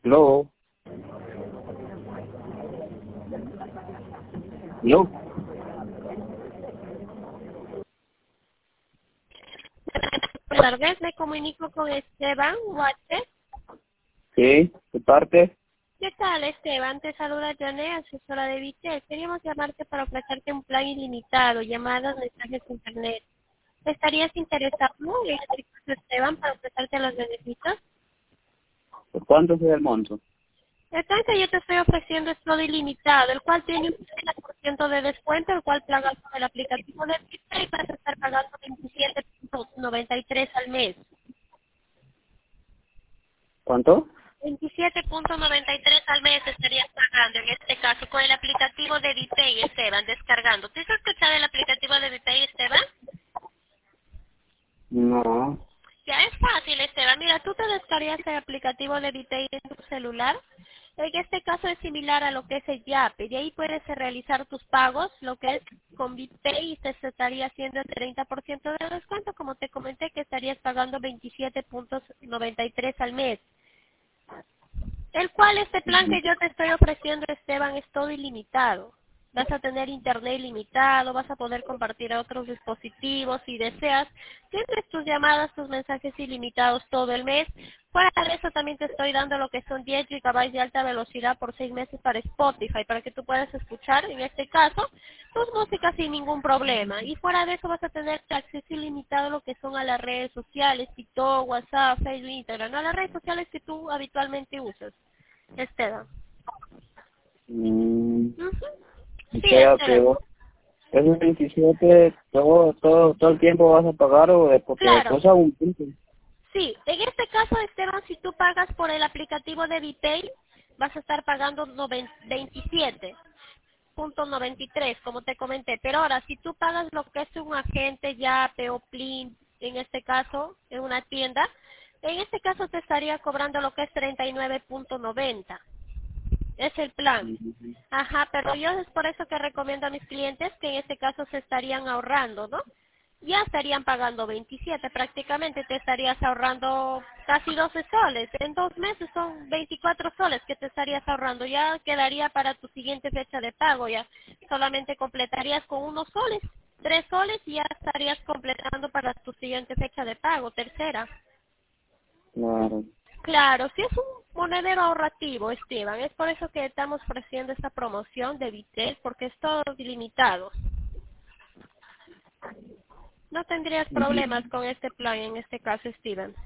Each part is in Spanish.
Hello. Hello. Buenas tardes, me comunico con Esteban Huate. Sí, de parte. ¿Qué tal, Esteban? Te saluda Janet, asesora de Vitel. Queríamos llamarte para ofrecerte un plan ilimitado, llamadas, mensajes de internet. ¿Estarías interesado en este caso, Esteban, para ofrecerte los beneficios? ¿Por cuánto es el monto? El plan que yo te estoy ofreciendo es todo ilimitado, el cual tiene un 30% de descuento, el cual pagas con el aplicativo de Vitel y vas a estar pagando 27.93 al mes. ¿Cuánto? 27.93 al mes estarías pagando, en este caso, con el aplicativo de Vitey, Esteban, descargando. ¿Te has escuchado el aplicativo de Vitey, Esteban? No. Ya es fácil, Esteban. Mira, tú te descargas el aplicativo de Vitey en tu celular. En este caso es similar a lo que es el Yape. De ahí puedes realizar tus pagos, lo que es con Vitey, y te estaría haciendo el 30% de descuento, como te comenté, que estarías pagando 27.93 al mes. El cual este plan que yo te estoy ofreciendo, Esteban, es todo ilimitado. Vas a tener internet ilimitado, vas a poder compartir a otros dispositivos si deseas. Tienes tus llamadas, tus mensajes ilimitados todo el mes. Fuera de eso también te estoy dando lo que son 10 GB de alta velocidad por 6 meses para Spotify, para que tú puedas escuchar, en este caso, tus músicas sin ningún problema. Y fuera de eso vas a tener acceso ilimitado a lo que son a las redes sociales, TikTok, WhatsApp, Facebook, Instagram, no a las redes sociales que tú habitualmente usas. Esteban. Ujú. O Sí, sea que Esteban. vos, esos 27, todo el tiempo vas a pagar o porque Claro. después a un punto. Sí, en este caso, Esteban, si tú pagas por el aplicativo de Vitey, vas a estar pagando 27.93, como te comenté. Pero ahora, si tú pagas lo que es un agente ya, Plin, en este caso, en una tienda, en este caso te estaría cobrando lo que es 39.90. Es el plan. Ajá, pero yo es por eso que recomiendo a mis clientes que en este caso se estarían ahorrando, ¿no? Ya estarían pagando 27, prácticamente te estarías ahorrando casi 12 soles. En 2 meses son 24 soles que te estarías ahorrando. Ya quedaría para tu siguiente fecha de pago. Ya solamente completarías con unos soles, 3 soles, y ya estarías completando para tu siguiente fecha de pago, tercera. Claro. Claro, sí es un monedero ahorrativo, Esteban. Es por eso que estamos ofreciendo esta promoción de Vitel, porque es todo ilimitado. No tendrías problemas con este plan en este caso, Steven.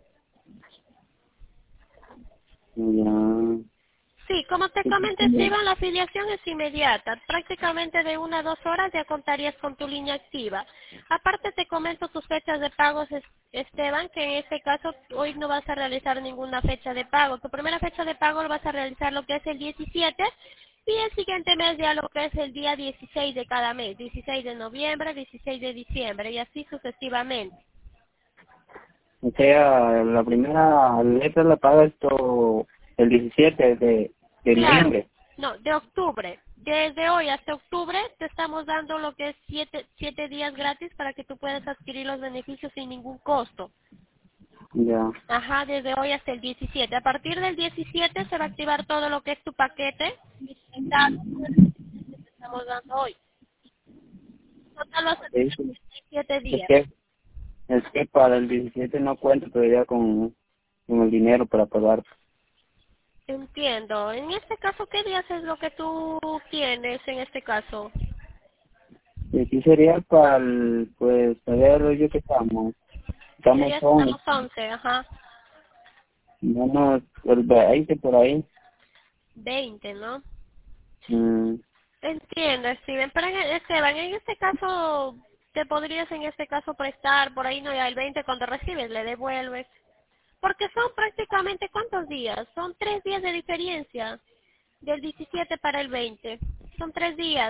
Ya. Sí, como te comenté, Esteban, la afiliación es inmediata. Prácticamente de 1 a 2 horas ya contarías con tu línea activa. Aparte te comento tus fechas de pagos, Esteban, que en este caso hoy no vas a realizar ninguna fecha de pago. Tu primera fecha de pago lo vas a realizar lo que es el 17 y el siguiente mes ya lo que es el día 16 de cada mes. 16 de noviembre, 16 de diciembre y así sucesivamente. O sea, la primera letra la paga esto el 17 de Claro, noviembre. no, de octubre. Desde hoy hasta octubre te estamos dando lo que es siete días gratis para que tú puedas adquirir los beneficios sin ningún costo. Ya. Ajá, desde hoy hasta el 17. A partir del 17 se va a activar todo lo que es tu paquete ilimitado que te estamos dando hoy. Total vas a tener Eso. 7 Es días. que, es que para el 17 no cuento todavía con el dinero para pagar. Entiendo. En este caso, ¿qué días es lo que tú tienes en este caso? Y aquí sería para el, pues, a ver, yo que estamos. Estamos Sería hasta 11. los 11, ajá. Vamos, el 20 por ahí. 20, ¿no? Mm, Entiendo, Steven, pero Esteban, en este caso, te podrías en este caso prestar, por ahí no, ya el 20 cuando recibes le devuelves, porque son prácticamente ¿cuántos días? Son 3 días de diferencia, del 17 para el 20, son 3 días,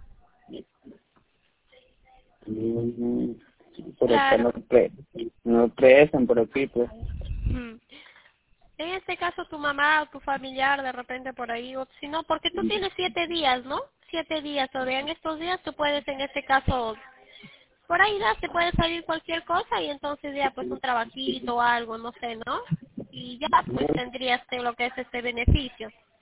mm, pero acá claro. no prestan por aquí, pues. Mm. En este caso tu mamá o tu familiar de repente por ahí, o si no, porque tú tienes 7 días, ¿no? 7 días, todavía en estos días tú puedes en este caso por ahí ya te puede salir cualquier cosa y entonces ya pues un trabajito o algo, no sé, ¿no? y ya pues tendrías lo que es este beneficio.